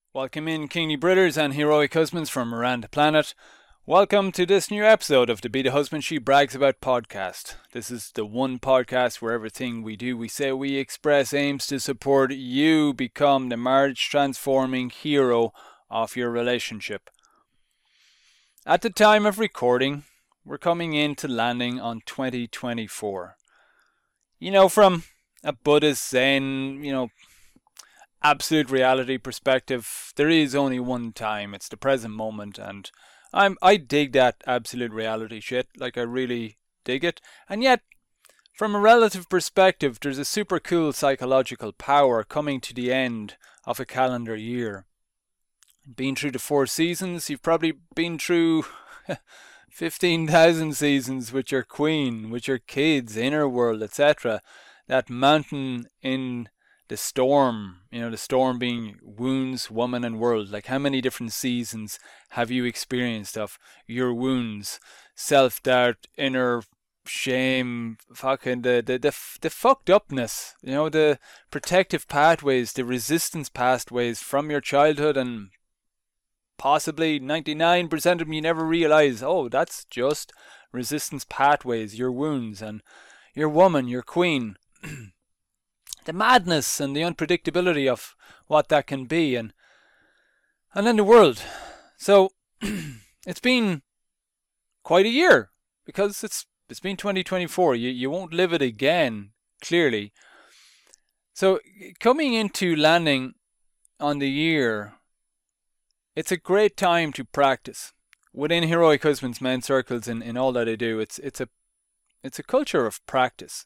Welcome in, Kingly Brothers and heroic husbands from around the planet. Welcome to this new episode of the Be the Husband She Brags About podcast. This is the one podcast where everything we do, we say, we express aims to support you become the marriage transforming hero of your relationship. At the time of recording, we're coming into landing on 2024. From a Buddhist Zen, absolute reality perspective, there is only one time. It's the present moment, and I dig that absolute reality shit. Like, I really dig it. And yet, from a relative perspective, there's a super cool psychological power coming to the end of a calendar year. Been through the 4 seasons, you've probably been through 15,000 seasons with your queen, with your kids, inner world, etc. That mountain in the storm, the storm being wounds, woman, and world. Like, how many different seasons have you experienced of your wounds, self-doubt, inner shame, fucking the fucked upness, the protective pathways, the resistance pathways from your childhood, and possibly 99% of them you never realize, oh, that's just resistance pathways, your wounds, and your woman, your queen. The madness and the unpredictability of what that can be, and then the world. So it's been quite a year, because it's been 2024. You won't live it again, clearly. So coming into landing on the year, it's a great time to practice. Within Heroic Husbands men's circles, in all that I do, it's a culture of practice.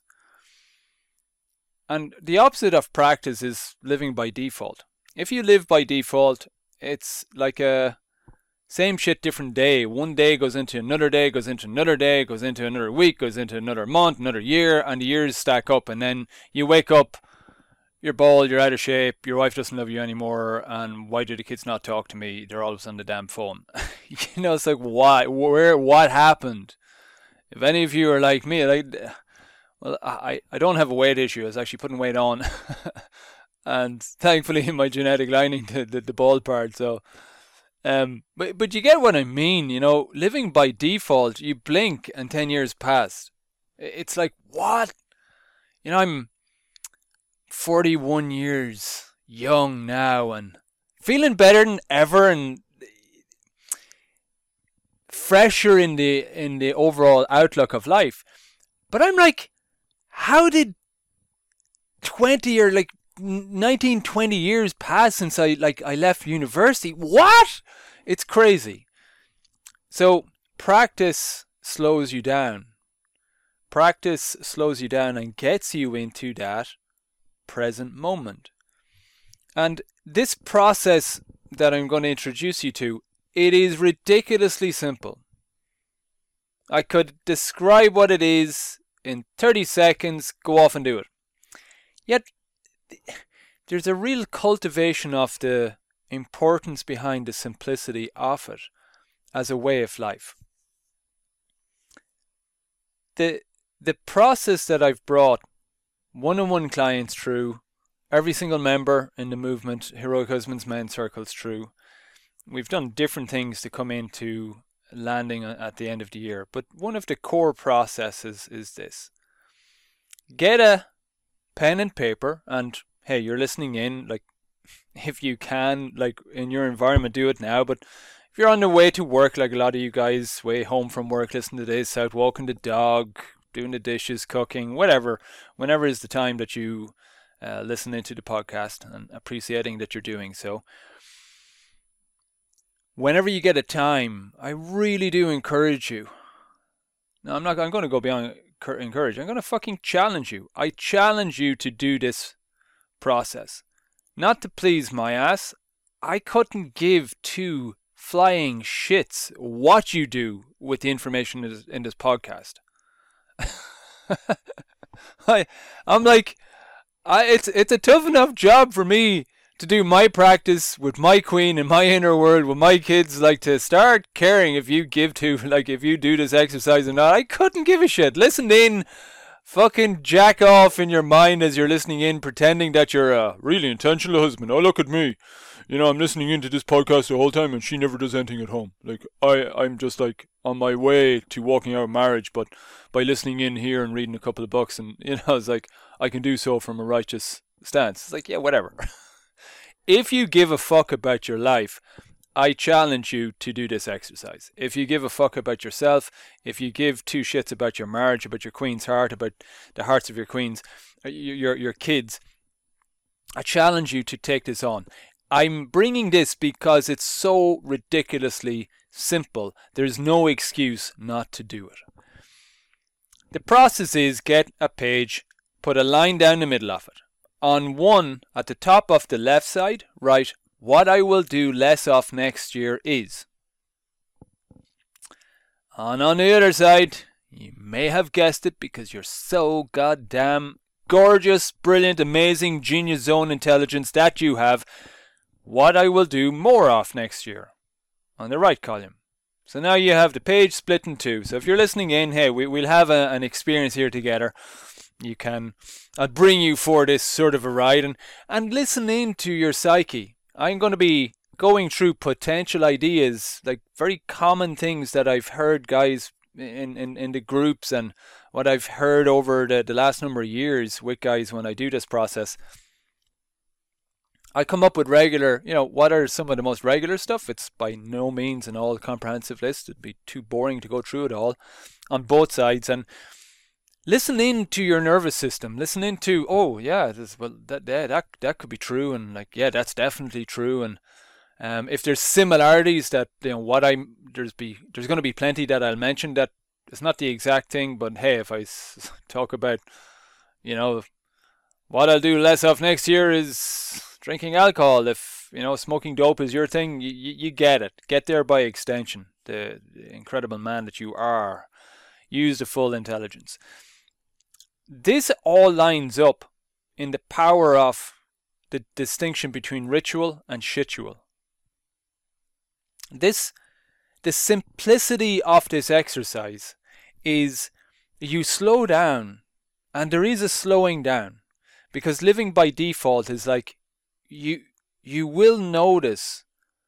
And the opposite of practice is living by default. If you live by default, it's like a same shit, different day. One day goes into another day, goes into another day, goes into another week, goes into another month, another year, and the years stack up. And then you wake up, you're bald, you're out of shape, your wife doesn't love you anymore, and why do the kids not talk to me? They're always on the damn phone. It's like, why? What happened? If any of you are like me, well, I don't have a weight issue. I was actually putting weight on. And thankfully my genetic lining, the bald part. So, but you get what I mean, living by default, you blink and 10 years pass. It's like, what? I'm 41 years young now and feeling better than ever and fresher in the overall outlook of life. But I'm like, how did 20 or 19, 20 years pass since I left university? What? It's crazy. So practice slows you down. Practice slows you down and gets you into that present moment. And this process that I'm going to introduce you to, it is ridiculously simple. I could describe what it is in 30 seconds, go off and do it. Yet, there's a real cultivation of the importance behind the simplicity of it as a way of life. The process that I've brought one-on-one clients through, every single member in the movement, Heroic Husbands men's circles through, we've done different things to come into landing at the end of the year. But one of the core processes is this. Get a pen and paper, and hey, you're listening in, if you can, in your environment, do it now. But if you're on the way to work, like a lot of you guys, way home from work, listening to this, out walking the dog, doing the dishes, cooking, whatever, whenever is the time that you listen into the podcast, and appreciating that you're doing so. Whenever you get a time, I really do encourage you. Now, I'm going to go beyond encourage. I'm going to fucking challenge you. I challenge you to do this process. Not to please my ass. I couldn't give two flying shits what you do with the information in this podcast. I'm like, it's a tough enough job for me to do my practice with my queen in my inner world with my kids, to start caring if you give to, if you do this exercise or not. I couldn't give a shit. Listen in fucking jack off in your mind as you're listening in, pretending that you're a really intentional husband. Oh, look at me. I'm listening into this podcast the whole time and she never does anything at home. Like, I'm just like on my way to walking out of marriage, but by listening in here and reading a couple of books and, it's like, I can do so from a righteous stance. It's like, yeah, whatever. If you give a fuck about your life, I challenge you to do this exercise. If you give a fuck about yourself, if you give two shits about your marriage, about your queen's heart, about the hearts of your queens, your kids, I challenge you to take this on. I'm bringing this because it's so ridiculously simple. There's no excuse not to do it. The process is get a page, put a line down the middle of it. On one, at the top of the left side, write, what I will do less of next year is. And on the other side, you may have guessed it because you're so goddamn gorgeous, brilliant, amazing, genius zone intelligence that you have, what I will do more of next year. On the right column. So now you have the page split in two. So if you're listening in, hey, we'll have an experience here together. I'll bring you for this sort of a ride and listen into your psyche. I'm going to be going through potential ideas, like very common things that I've heard guys in the groups and what I've heard over the last number of years with guys when I do this process. I come up with regular, what are some of the most regular stuff? It's by no means an all-comprehensive list. It'd be too boring to go through it all on both sides. And listen into your nervous system. Listen into, oh yeah, that could be true, and like, yeah, that's definitely true. And if there's similarities that there's going to be plenty that I'll mention that it's not the exact thing, but hey, if I talk about, what I'll do less of next year is drinking alcohol. If smoking dope is your thing, you get it. Get there by extension. The incredible man that you are. Use the full intelligence. This all lines up in the power of the distinction between ritual and shitual. The simplicity of this exercise is you slow down, and there is a slowing down, because living by default is like you will notice.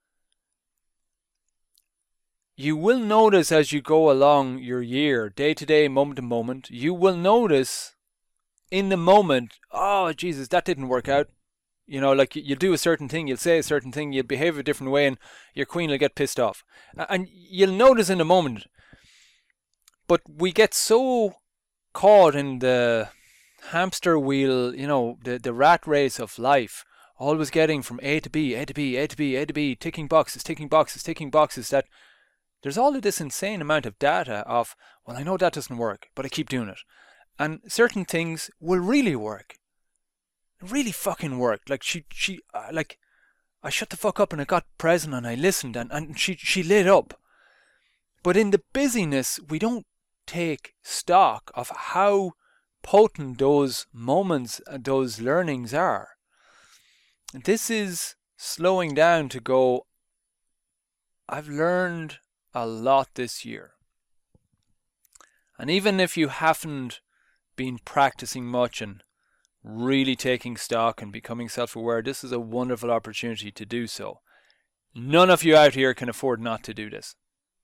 You will notice as you go along your year, day to day, moment to moment, you will notice in the moment, oh, Jesus, that didn't work out. Like you'll do a certain thing, you'll say a certain thing, you'll behave a different way, and your queen will get pissed off. And you'll notice in a moment. But we get so caught in the hamster wheel, the rat race of life, always getting from A to B, A to B, A to B, A to B, ticking boxes, that there's all of this insane amount of data of, well, I know that doesn't work, but I keep doing it. And certain things will really work. Really fucking work. Like I shut the fuck up and I got present and I listened and she lit up. But in the busyness, we don't take stock of how potent those moments and those learnings are. This is slowing down to go, I've learned a lot this year. And even if you haven't been practicing much and really taking stock and becoming self-aware, this is a wonderful opportunity to do so. None of you out here can afford not to do this.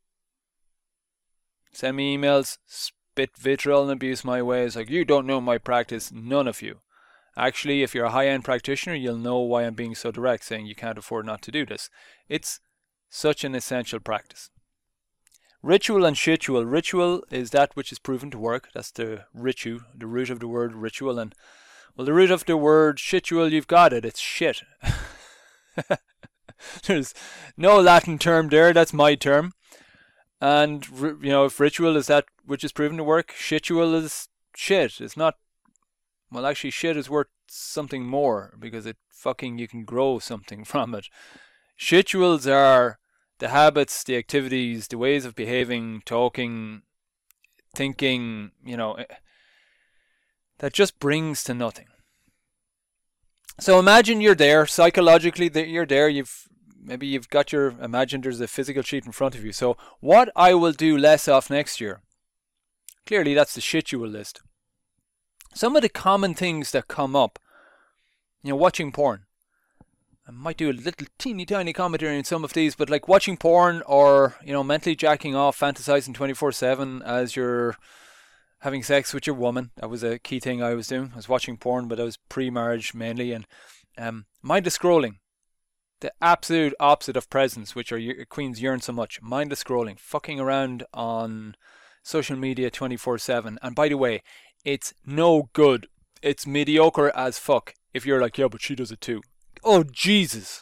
Send me emails, spit vitriol and abuse my way. It's like, you don't know my practice. None of you. Actually, if you're a high-end practitioner, you'll know why I'm being so direct, saying you can't afford not to do this. It's such an essential practice. Ritual and shitual. Ritual is that which is proven to work. That's the ritu, the root of the word ritual. And, well, the root of the word shitual, you've got it. It's shit. There's no Latin term there. That's my term. And, if ritual is that which is proven to work, shitual is shit. It's not, well, actually, shit is worth something more because you can grow something from it. Shituals are the habits, the activities, the ways of behaving, talking, thinking, that just brings to nothing. So imagine you're there, psychologically that you're there, you've got imagine there's a physical sheet in front of you. So what I will do less of next year. Clearly that's the shitual list. Some of the common things that come up, watching porn. I might do a little teeny tiny commentary on some of these, but like watching porn or, mentally jacking off, fantasizing 24/7 as you're having sex with your woman. That was a key thing I was doing. I was watching porn, but I was pre-marriage mainly. And mindless scrolling. The absolute opposite of presence, which our queens yearn so much. Mindless scrolling. Fucking around on social media 24/7. And by the way, it's no good. It's mediocre as fuck. If you're like, yeah, but she does it too. Oh, Jesus.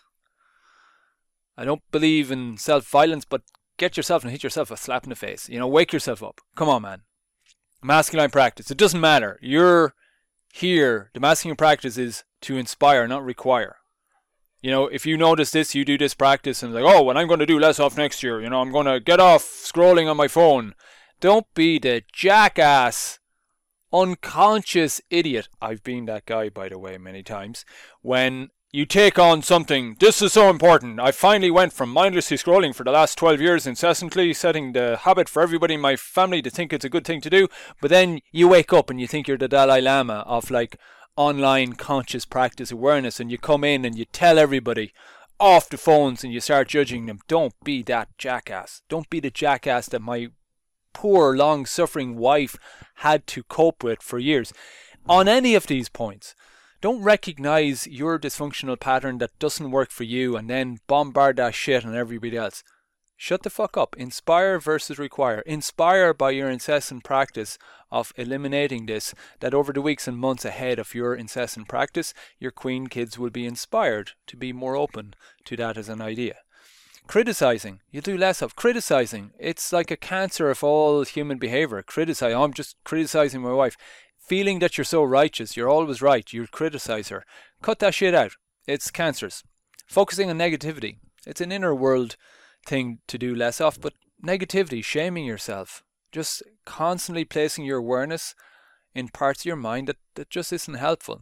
I don't believe in self-violence, but get yourself and hit yourself a slap in the face. Wake yourself up. Come on, man. Masculine practice. It doesn't matter. You're here. The masculine practice is to inspire, not require. If you notice this, you do this practice and like, oh, well, I'm going to do less off next year. I'm going to get off scrolling on my phone. Don't be the jackass, unconscious idiot. I've been that guy, by the way, many times. When you take on something, this is so important. I finally went from mindlessly scrolling for the last 12 years, incessantly setting the habit for everybody in my family to think it's a good thing to do. But then you wake up and you think you're the Dalai Lama of like online conscious practice awareness, and you come in and you tell everybody off the phones and you start judging them. Don't be that jackass. Don't be the jackass that my poor, long-suffering wife had to cope with for years. On any of these points, don't recognize your dysfunctional pattern that doesn't work for you and then bombard that shit on everybody else. Shut the fuck up. Inspire versus require. Inspire by your incessant practice of eliminating this, that over the weeks and months ahead of your incessant practice, your queen kids will be inspired to be more open to that as an idea. Criticizing. You do less of criticizing. It's like a cancer of all human behavior. Criticize. I'm just criticizing my wife. Feeling that you're so righteous, you're always right, you criticize her. Cut that shit out. It's cancerous. Focusing on negativity. It's an inner world thing to do less of, but negativity, shaming yourself, just constantly placing your awareness in parts of your mind that just isn't helpful.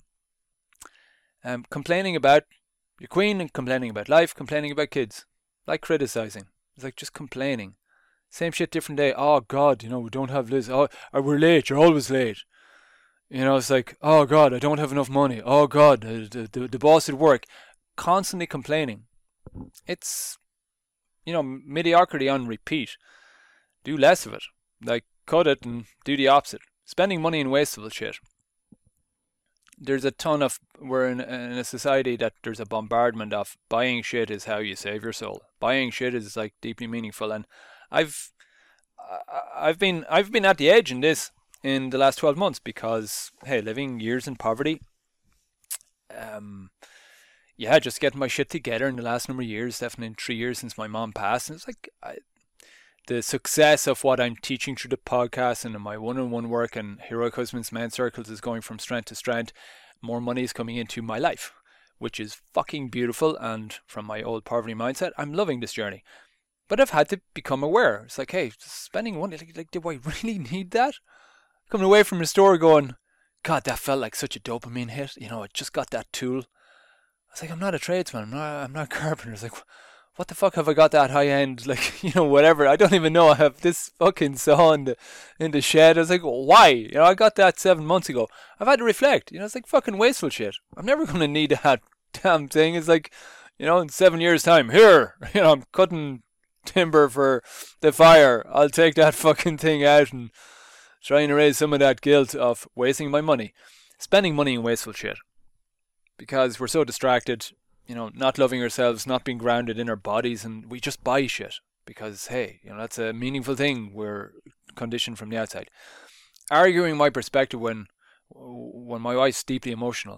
Complaining about your queen and complaining about life, complaining about kids, like criticizing. It's like just complaining. Same shit, different day. Oh God, we don't have Liz. Oh, we're late. You're always late. It's like, oh God, I don't have enough money. Oh God, the boss at work. Constantly complaining. It's, mediocrity on repeat. Do less of it. Like, cut it and do the opposite. Spending money in wasteful shit. There's a ton of, we're in a society that there's a bombardment of buying shit is how you save your soul. Buying shit is like deeply meaningful, and I've been at the edge in this in the last 12 months because, hey, living years in poverty, just getting my shit together in the last number of years, definitely in 3 years since my mom passed. And it's like the success of what I'm teaching through the podcast and in my one-on-one work and Heroic Husbands Men Circles is going from strength to strength. More money is coming into my life, which is fucking beautiful. And from my old poverty mindset, I'm loving this journey. But I've had to become aware. It's like, hey, spending money, like do I really need that? Coming away from the store going, God, that felt like such a dopamine hit. I just got that tool. I was like, I'm not a tradesman. I'm not a carpenter. It's like, what the fuck have I got that high end, like, whatever. I don't even know. I have this fucking saw in the shed. I was like, why? I got that 7 months ago. I've had to reflect. It's like fucking wasteful shit. I'm never going to need that damn thing. It's like, in 7 years' time, here, I'm cutting timber for the fire. I'll take that fucking thing out and try and erase some of that guilt of wasting my money. Spending money in wasteful shit. Because we're so distracted, not loving ourselves, not being grounded in our bodies, and we just buy shit because, hey, that's a meaningful thing. We're conditioned from the outside. Arguing my perspective when my wife's deeply emotional.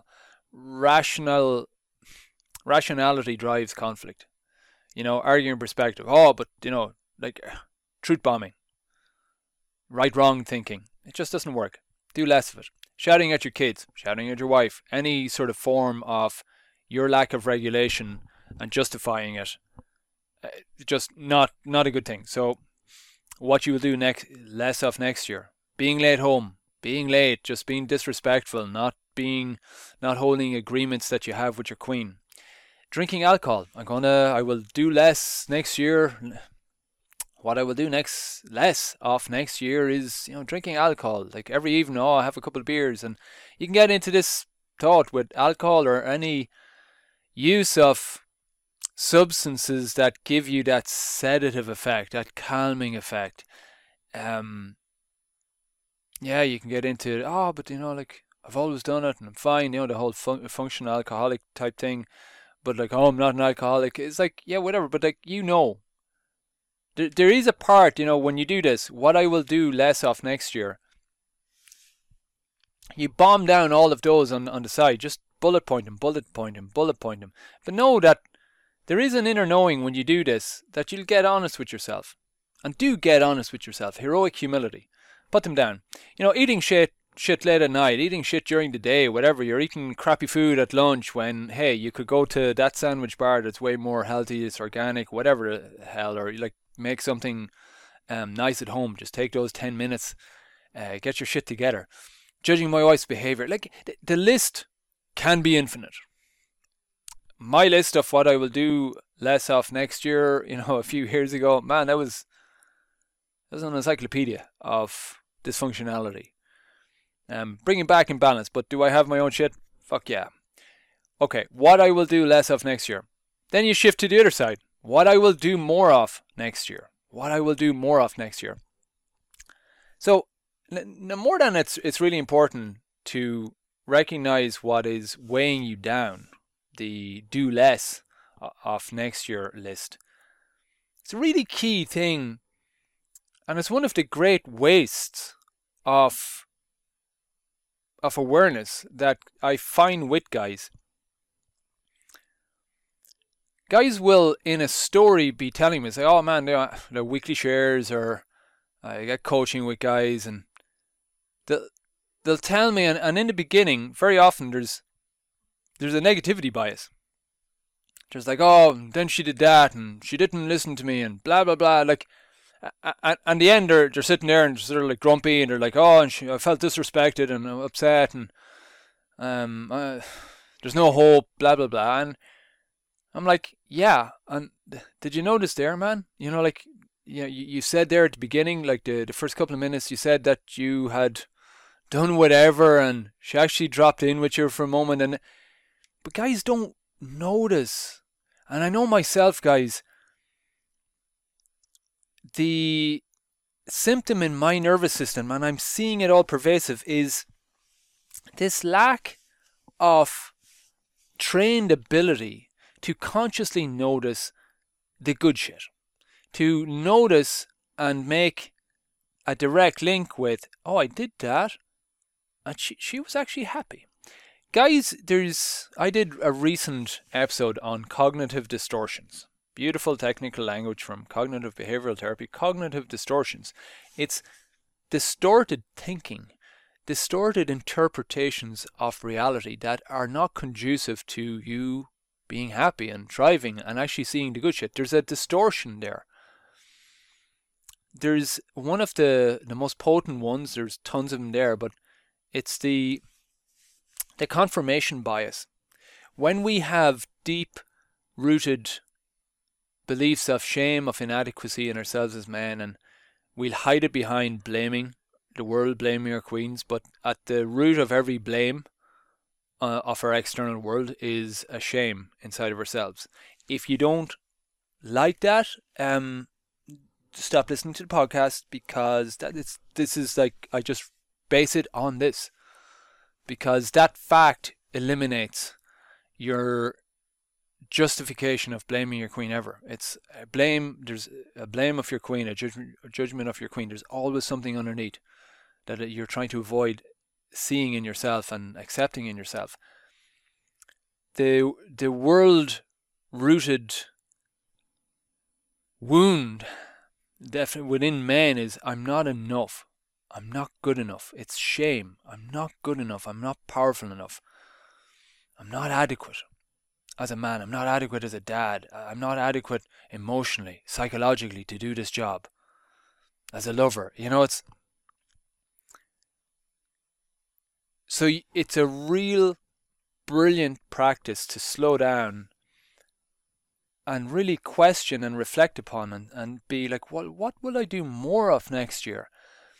Rationality drives conflict. Arguing perspective. Oh, but, like truth bombing. Right-wrong thinking. It just doesn't work. Do less of it. Shouting at your kids, shouting at your wife, any sort of form of your lack of regulation and justifying it, just not a good thing. So what you will do less of next year, being late home, being late, just being disrespectful, not holding agreements that you have with your queen. Drinking alcohol, I will do less next year. What I will do less of next year is, drinking alcohol. Like every evening, I have a couple of beers, and you can get into this thought with alcohol or any use of substances that give you that sedative effect, that calming effect. Yeah, you can get into, but like I've always done it and I'm fine, the whole functional alcoholic type thing. But like, I'm not an alcoholic. It's like, yeah, whatever. But like, there is a part, when you do this, what I will do less of next year. You bomb down all of those on the side. Just bullet point them, bullet point them, bullet point them. But know that there is an inner knowing when you do this that you'll get honest with yourself. And do get honest with yourself. Heroic humility. Put them down. Eating shit late at night, eating shit during the day, whatever. You're eating crappy food at lunch when, hey, you could go to that sandwich bar that's way more healthy, it's organic, whatever the hell, or you like make something nice at home. Just take those 10 minutes, get your shit together. Judging my wife's behavior, like the list can be infinite. My list of what I will do less of next year, a few years ago, man, that was an encyclopedia of dysfunctionality. Bring it back in balance, but do I have my own shit? Fuck yeah. Okay, what I will do less of next year. Then you shift to the other side. What I will do more of next year. What I will do more of next year. So, more than it's really important to recognize what is weighing you down, the do less of next year list. It's a really key thing, and it's one of the great wastes of awareness that I find with guys. Guys will, in a story, be telling me, say, oh man, they're weekly shares, or I get coaching with guys, and they'll tell me, and in the beginning, very often there's a negativity bias. There's like, oh, then she did that, and she didn't listen to me, and blah blah blah. Like, and the end, they're sitting there and they're sort of like grumpy, and they're like, oh, and I felt disrespected and I'm upset, and there's no hope, blah blah blah. And I'm like, yeah, and did you notice there, man? Like, you said there at the beginning, like the first couple of minutes, you said that you had done whatever, and she actually dropped in with you for a moment, but guys don't notice. And I know myself, guys, the symptom in my nervous system, and I'm seeing it all pervasive, is this lack of trained ability to consciously notice the good shit. To notice and make a direct link with, oh, I did that, and she was actually happy. Guys, I did a recent episode on cognitive distortions. Beautiful technical language from cognitive behavioral therapy. Cognitive distortions. It's distorted thinking, distorted interpretations of reality that are not conducive to you being happy and thriving and actually seeing the good shit. There's a distortion there. There's one of the most potent ones, there's tons of them there, but it's the confirmation bias. When we have deep-rooted beliefs of shame, of inadequacy in ourselves as men, and we'll hide it behind blaming the world, blaming our queens, but at the root of every blame of our external world is a shame inside of ourselves. If you don't like that, stop listening to the podcast, because this is like, I just base it on this, because that fact eliminates your justification of blaming your queen ever. It's a blame. There's a blame of your queen, a judgment of your queen. There's always something underneath that you're trying to avoid seeing in yourself and accepting in yourself. The world rooted wound definitely within men is, I'm not enough. I'm not good enough. It's shame. I'm not good enough. I'm not powerful enough. I'm not adequate as a man. I'm not adequate as a dad. I'm not adequate emotionally, psychologically to do this job. As a lover, it's a real brilliant practice to slow down and really question and reflect upon and be like, well, what will I do more of next year?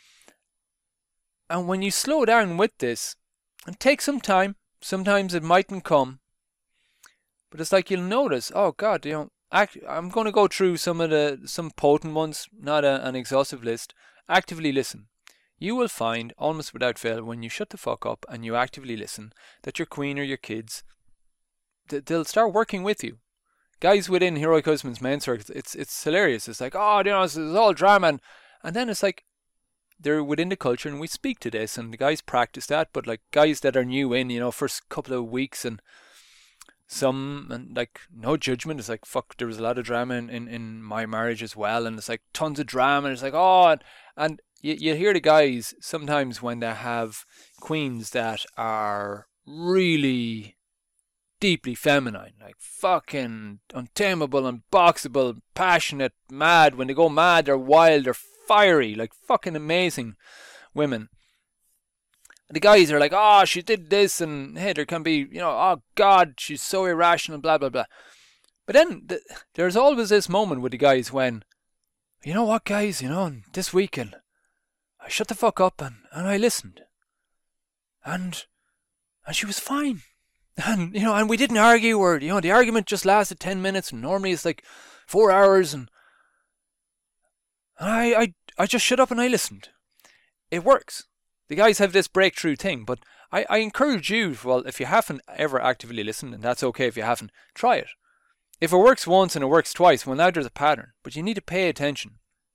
And when you slow down with this, and take some time, sometimes it mightn't come, but it's like you'll notice, oh God, I'm going to go through some potent ones, not an exhaustive list. Actively listen. You will find, almost without fail, when you shut the fuck up and you actively listen, that your queen or your kids, they'll start working with you. Guys within Heroic Husbands main circuits, it's hilarious. It's like, oh, this is all drama, and then it's like, they're within the culture and we speak to this and the guys practice that, but like guys that are new in, first couple of weeks and like no judgment, it's like, fuck, there was a lot of drama in my marriage as well, and it's like tons of drama, and it's like, oh, and you hear the guys sometimes when they have queens that are really deeply feminine, like fucking untamable, unboxable, passionate, mad. When they go mad, they're wild, they're fiery, like fucking amazing women. The guys are like, oh, she did this, and hey, there can be, oh God, she's so irrational, blah, blah, blah. But then there's always this moment with the guys when, you know what, guys, this weekend, I shut the fuck up and I listened. And she was fine. And, and we didn't argue, or, the argument just lasted 10 minutes, and normally it's like 4 hours, and I just shut up and I listened. It works. The guys have this breakthrough thing, but I encourage you, well, if you haven't ever actively listened, and that's okay if you haven't, try it. If it works once and it works twice, well, now there's a pattern, but you need to pay attention.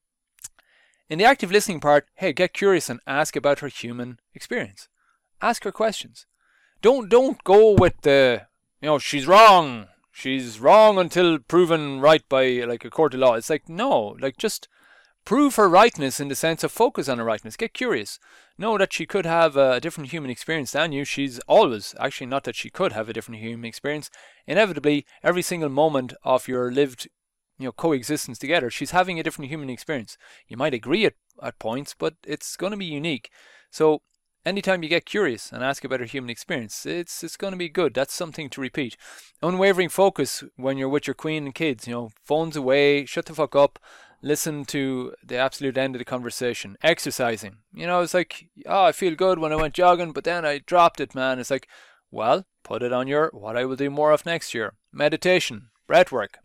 In the active listening part, hey, get curious and ask about her human experience. Ask her questions. Don't go with the, she's wrong. She's wrong until proven right by like a court of law. It's like, no, like just prove her rightness in the sense of focus on her rightness. Get curious. Know that she could have a different human experience than you. She's always, actually not that she could have a different human experience. Inevitably, every single moment of your lived coexistence together, she's having a different human experience. You might agree at points, but it's going to be unique. So anytime you get curious and ask about her human experience, it's going to be good. That's something to repeat. Unwavering focus when you're with your queen and kids. Phones away, shut the fuck up. Listen to the absolute end of the conversation. Exercising. It's like, oh, I feel good when I went jogging, but then I dropped it, man. It's like, well, put it on your what I will do more of next year. Meditation. Breathwork.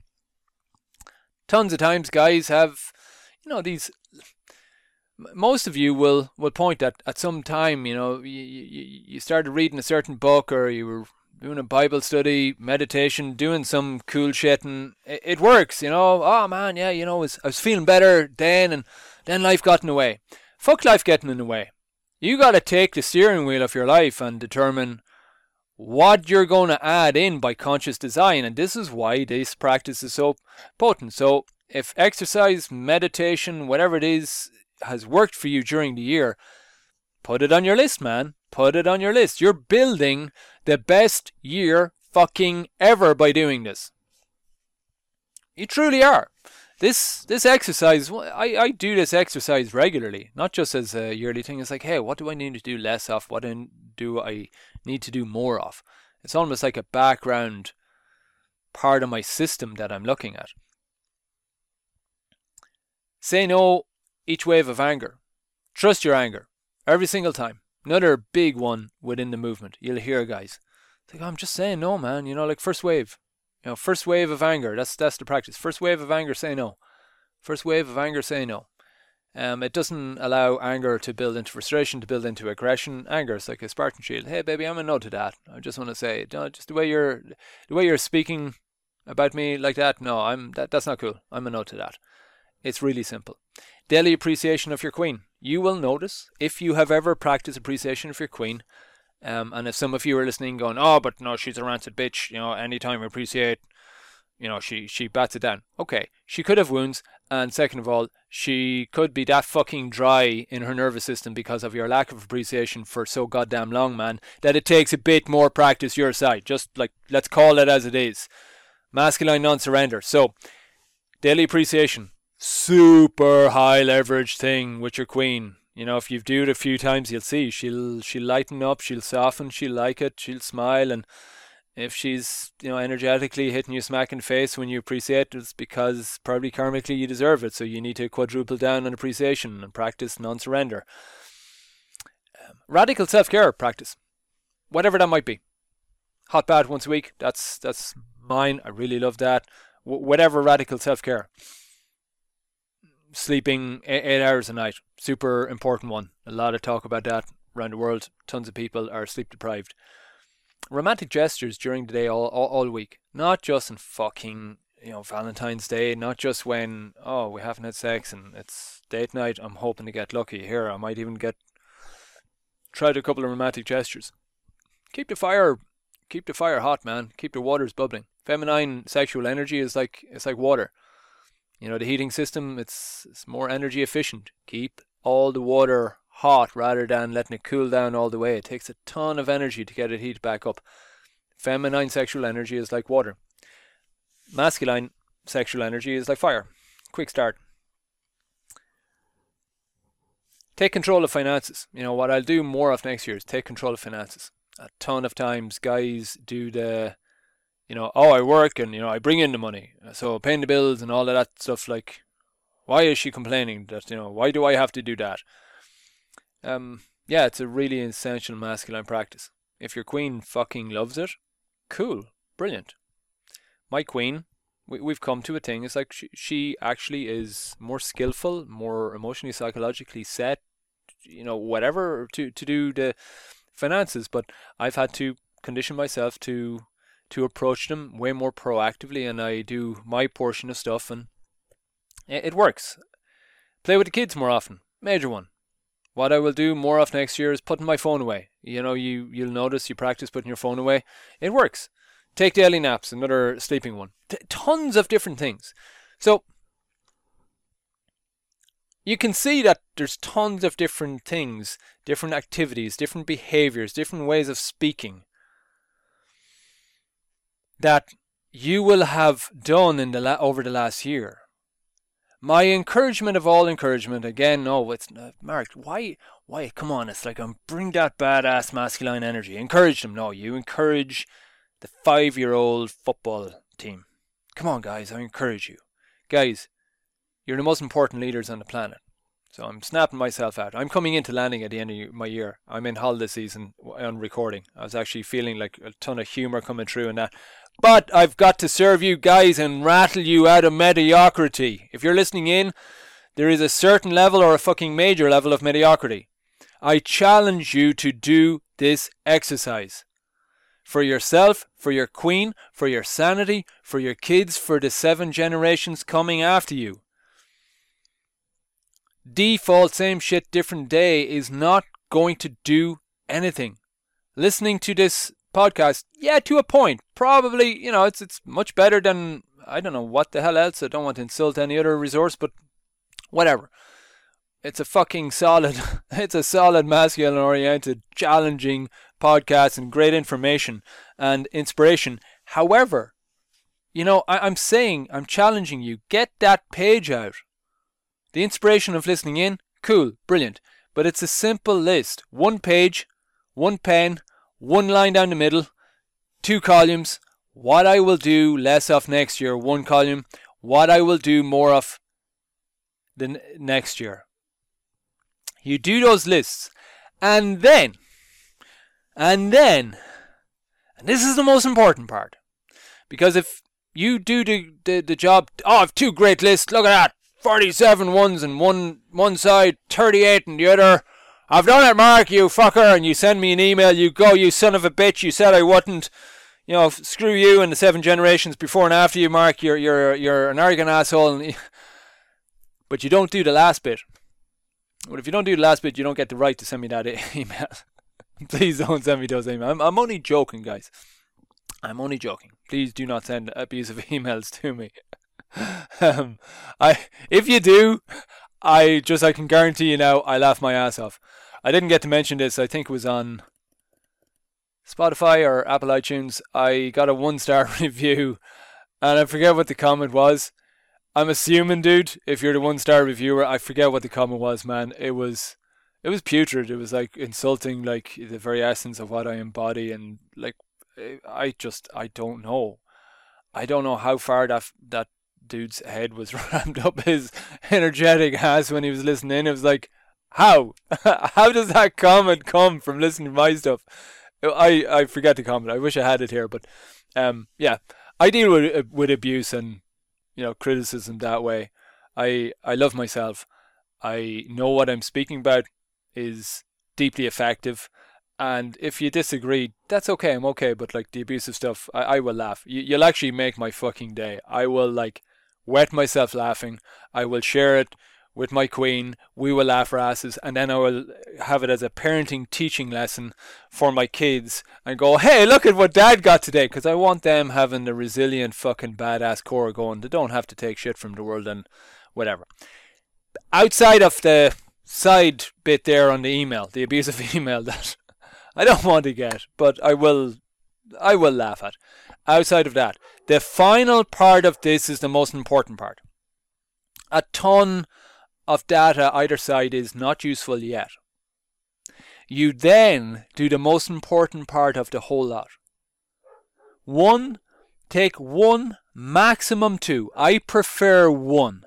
Tons of times guys have, these... Most of you will point at some time, you started reading a certain book, or you were doing a Bible study, meditation, doing some cool shit, and it works, Oh man, yeah, I was feeling better then, and then life got in the way. Fuck life getting in the way. You gotta take the steering wheel of your life and determine what you're going to add in by conscious design, and this is why this practice is so potent. So if exercise, meditation, whatever it is, has worked for you during the year, put it on your list, man. Put it on your list. You're building the best year fucking ever by doing this. You truly are. This exercise, I do this exercise regularly, not just as a yearly thing. It's like, hey, what do I need to do less of? What do I need to do more of? It's almost like a background part of my system that I'm looking at. Say no each wave of anger. Trust your anger. Every single time. Another big one within the movement. You'll hear guys. It's like, I'm just saying no, man. Like first wave. First wave of anger. That's the practice. First wave of anger, say no. First wave of anger, say no. It doesn't allow anger to build into frustration, to build into aggression. Anger is like a Spartan shield. Hey, baby, I'm a no to that. I just want to say, just the way you're speaking about me like that. No, that's not cool. I'm a no to that. It's really simple. Daily appreciation of your queen. You will notice, if you have ever practiced appreciation of your queen, and if some of you are listening going, oh, but no, she's a rancid bitch, anytime I appreciate, she bats it down. Okay, she could have wounds, and second of all, she could be that fucking dry in her nervous system because of your lack of appreciation for so goddamn long, man, that it takes a bit more practice your side. Just like, let's call it as it is. Masculine non-surrender. So, daily appreciation. Super high leverage thing with your queen. If you do it a few times, you'll see she'll lighten up, she'll soften, she'll like it, she'll smile, and If she's, energetically hitting you smack in the face when you appreciate it, it's because probably karmically you deserve it. So you need to quadruple down on appreciation and practice non-surrender. Radical self-care practice, whatever that might be. Hot bath once a week, that's mine. I really love that. Whatever radical self-care. Sleeping 8 hours a night, super important one. A lot of talk about that around the world. Tons of people are sleep deprived. Romantic gestures during the day all week, not just in fucking Valentine's Day, not just when we haven't had sex and it's date night. I'm hoping to get lucky here. I might even tried a couple of romantic gestures. Keep the fire hot, man. Keep the waters bubbling. Feminine sexual energy is like water. The heating system, it's more energy efficient. Keep all the water hot rather than letting it cool down all the way. It takes a ton of energy to get it heated back up. Feminine sexual energy is like water. Masculine sexual energy is like fire. Quick start. Take control of finances. What I'll do more of next year is take control of finances. A ton of times guys do the, I work and, I bring in the money. So paying the bills and all of that stuff, like, why is she complaining that, why do I have to do that? It's a really essential masculine practice. If your queen fucking loves it, cool, brilliant. My queen, we've come to a thing, it's like she actually is more skillful, more emotionally, psychologically set, whatever, to do the finances, but I've had to condition myself to approach them way more proactively, and I do my portion of stuff, and it works. Play with the kids more often, major one. What I will do more of next year is putting my phone away. You'll notice you practice putting your phone away. It works. Take daily naps, another sleeping one. Tons of different things. So you can see that there's tons of different things, different activities, different behaviors, different ways of speaking that you will have done over the last year. My encouragement of all encouragement, again, no, it's not, Mark, why, come on, it's like, bring that badass masculine energy. Encourage them. No, you encourage the 5-year-old football team. Come on, guys, I encourage you. Guys, you're the most important leaders on the planet. So I'm snapping myself out. I'm coming into landing at the end of my year. I'm in holiday season on recording. I was actually feeling like a ton of humour coming through and that. But I've got to serve you guys and rattle you out of mediocrity. If you're listening in, there is a certain level or a fucking major level of mediocrity. I challenge you to do this exercise. For yourself, for your queen, for your sanity, for your kids, for the 7 generations coming after you. Default same shit different day is not going to do anything. Listening to this podcast, yeah, to a point. Probably, it's much better than, I don't know what the hell else. I don't want to insult any other resource, but whatever. It's a fucking solid, it's a solid masculine oriented, challenging podcast and great information and inspiration. However, I'm challenging you, get that page out. The inspiration of listening in, cool, brilliant. But it's a simple list. 1 page, 1 pen, 1 line down the middle, 2 columns. What I will do less of next year, 1 column. What I will do more of the next year. You do those lists. And then, and this is the most important part. Because if you do the job, I've 2 great lists, look at that. 47 ones and one side, 38 and the other. I've done it, Mark, you fucker, and you send me an email, you go, you son of a bitch, you said I wouldn't. Screw you and the 7 generations before and after you, Mark, you're an arrogant asshole. But you don't do the last bit. But if you don't do the last bit, you don't get the right to send me that email. Please don't send me those emails. I'm only joking, guys. I'm only joking. Please do not send abusive emails to me. If you do, I can guarantee you now, I laugh my ass off. I didn't get to mention this. I think it was on Spotify or Apple iTunes. I got a 1-star review, and I forget what the comment was. I'm assuming, dude, if you're the 1-star reviewer, I forget what the comment was, man. It was putrid. It was like insulting, like the very essence of what I embody, and like I don't know. I don't know how far that dude's head was rammed up his energetic ass when he was listening. It was like, how? How does that comment come from listening to my stuff? I forget to comment. I wish I had it here, but yeah, I deal with abuse and criticism that way. I love myself. I know what I'm speaking about is deeply effective. And if you disagree, that's okay. I'm okay. But like the abusive stuff, I will laugh. You'll actually make my fucking day. I will like wet myself laughing. I will share it with my queen. We will laugh our asses. And then I will have it as a parenting teaching lesson for my kids and go, hey, look at what dad got today. Because I want them having the resilient fucking badass core going. They don't have to take shit from the world and whatever. Outside of the side bit there on the email, the abusive email that I don't want to get, but I will laugh at. Outside of that, the final part of this is the most important part. A ton of data either side is not useful yet. You then do the most important part of the whole lot. One, take one, maximum two. I prefer one.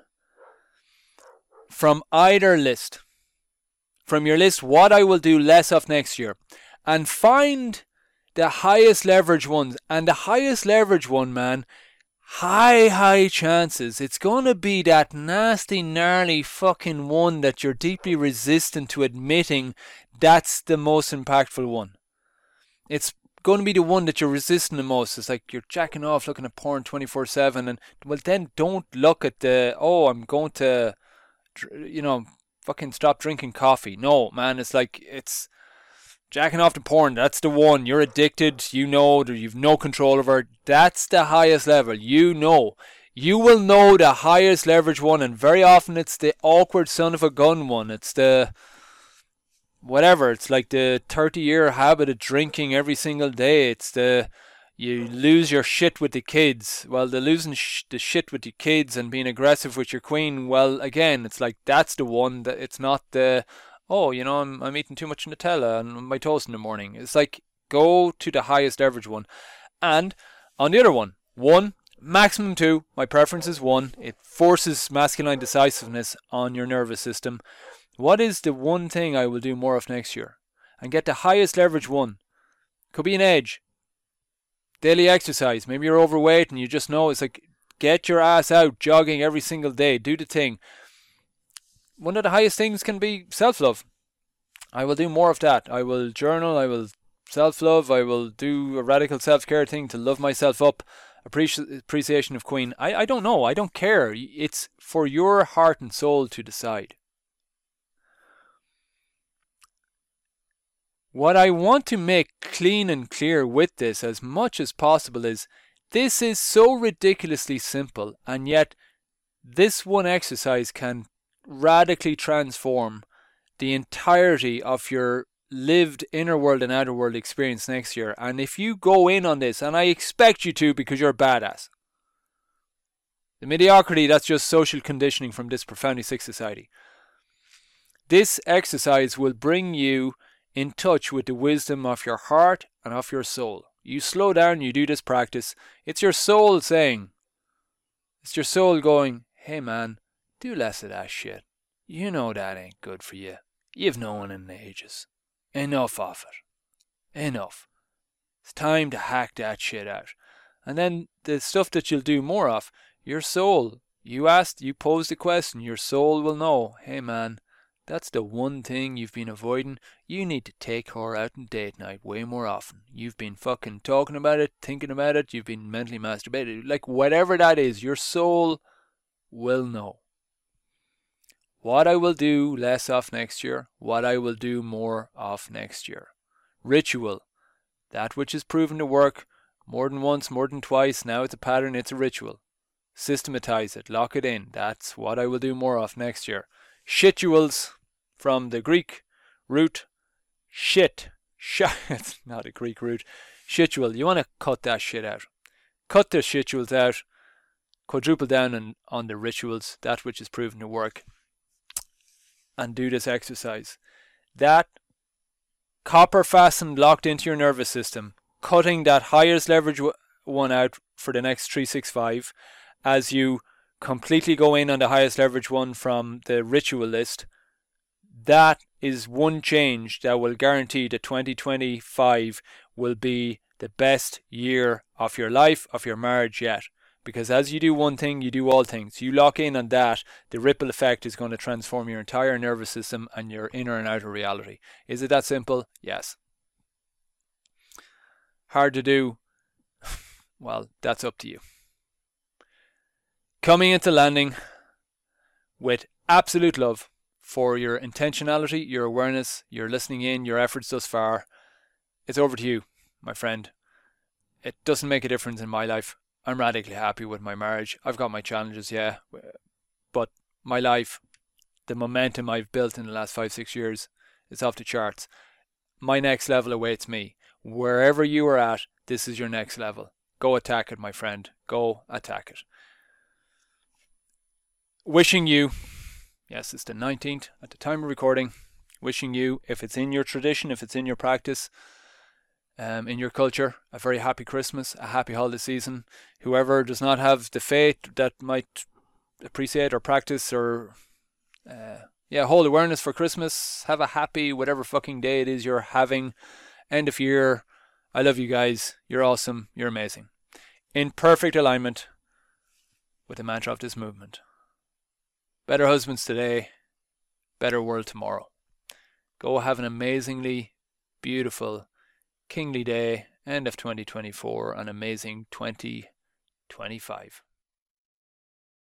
From either list. From your list, what I will do less of next year. And find the highest leverage ones. And the highest leverage one, man, high chances it's going to be that nasty, gnarly fucking one that you're deeply resistant to admitting that's the most impactful one. It's going to be the one that you're resisting the most. It's like you're jacking off looking at porn 24/7, and well, then don't look at the, oh, I'm going to, fucking stop drinking coffee. No, man, it's like, it's jacking off to porn. That's the one. You're addicted. You know that you've no control over it. That's the highest level. You know. You will know the highest leverage one, and very often it's the awkward son of a gun one. It's the whatever. It's like the 30-year habit of drinking every single day. It's the you lose your shit with the kids. Well, the losing the shit with your kids and being aggressive with your queen. Well, again, it's like that's the one. That it's not the, oh, I'm eating too much Nutella and my toast in the morning. It's like, go to the highest leverage one. And on the other one, maximum two. My preference is one. It forces masculine decisiveness on your nervous system. What is the one thing I will do more of next year? And get the highest leverage one. Could be an age. Daily exercise. Maybe you're overweight and you just know. It's like, get your ass out jogging every single day. Do the thing. One of the highest things can be self-love. I will do more of that. I will journal. I will self-love. I will do a radical self-care thing to love myself up. Appreciation of queen. I don't know. I don't care. It's for your heart and soul to decide. What I want to make clean and clear with this as much as possible is this is so ridiculously simple, and yet this one exercise can radically transform the entirety of your lived inner world and outer world experience next year. And if you go in on this, and I expect you to because you're a badass, the mediocrity, that's just social conditioning from this profoundly sick society. This exercise will bring you in touch with the wisdom of your heart and of your soul. You slow down, you do this practice. It's your soul saying, it's your soul going, hey man, do less of that shit. You know that ain't good for you. You've known in ages. Enough of it. Enough. It's time to hack that shit out. And then the stuff that you'll do more of, your soul. You posed the question, your soul will know, hey man, that's the one thing you've been avoiding. You need to take her out on date night way more often. You've been fucking talking about it, thinking about it. You've been mentally masturbated. Like whatever that is, your soul will know. What I will do less of next year. What I will do more of next year. Ritual. That which is proven to work more than once, more than twice. Now it's a pattern, it's a ritual. Systematize it. Lock it in. That's what I will do more of next year. Shituals, from the Greek root shit. It's not a Greek root. Shitual. You want to cut that shit out. Cut the shituals out. Quadruple down on the rituals, that which is proven to work. And do this exercise. That copper fastened locked into your nervous system cutting that highest leverage one out for the next 365, as you completely go in on the highest leverage one from the ritual list, that is one change that will guarantee that 2025 will be the best year of your life, of your marriage yet. Because as you do one thing, you do all things. You lock in on that, the ripple effect is going to transform your entire nervous system and your inner and outer reality. Is it that simple? Yes. Hard to do? Well, that's up to you. Coming into landing with absolute love for your intentionality, your awareness, your listening in, your efforts thus far. It's over to you, my friend. It doesn't make a difference in my life. I'm radically happy with my marriage. I've got my challenges, yeah, but my life, the momentum I've built in the last 5-6 years, is off the charts. My next level awaits me. Wherever you are at, this is your next level. Go attack it, my friend. Go attack it. Wishing you, yes, it's the 19th at the time of recording, wishing you, if it's in your tradition, if it's in your practice, in your culture, a very happy Christmas, a happy holiday season. Whoever does not have the faith that might appreciate or practice or hold awareness for Christmas, have a happy whatever fucking day it is you're having. End of year. I love you guys. You're awesome. You're amazing. In perfect alignment with the mantra of this movement. Better husbands today, better world tomorrow. Go have an amazingly beautiful kingly day, end of 2024, an amazing 2025.